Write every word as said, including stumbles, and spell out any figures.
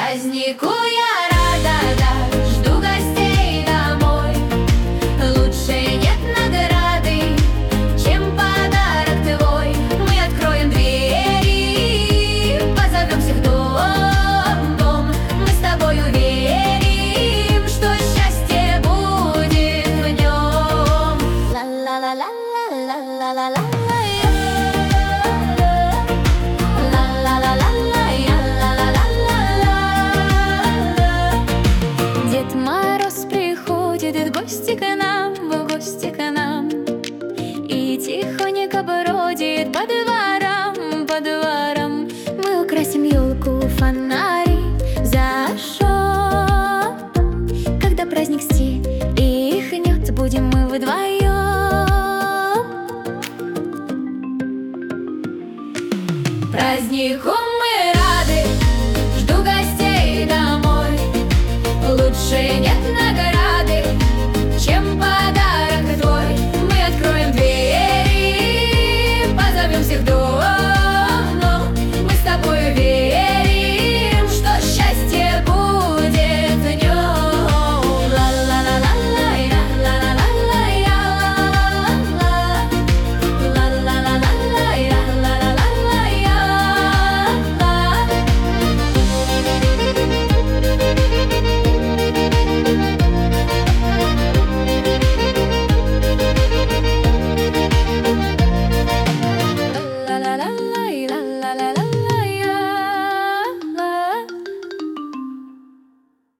Празднику я рада, да, жду гостей домой. Лучше нет награды, чем подарок твой. Мы откроем двери, позовем всех в дом, дом. Мы с тобою верим, что счастье будет в нем. Ла-ла-ла-ла-ла-ла-ла-ла-ла. Дед Мороз приходит в гости к нам, в гости к нам, и тихонько бродит по дворам, по дворам. Мы украсим елку, фонари зажжем. Когда праздник стихнет, будем мы вдвоем. Празднику мы рады, жду гостей домой. Лучше нет на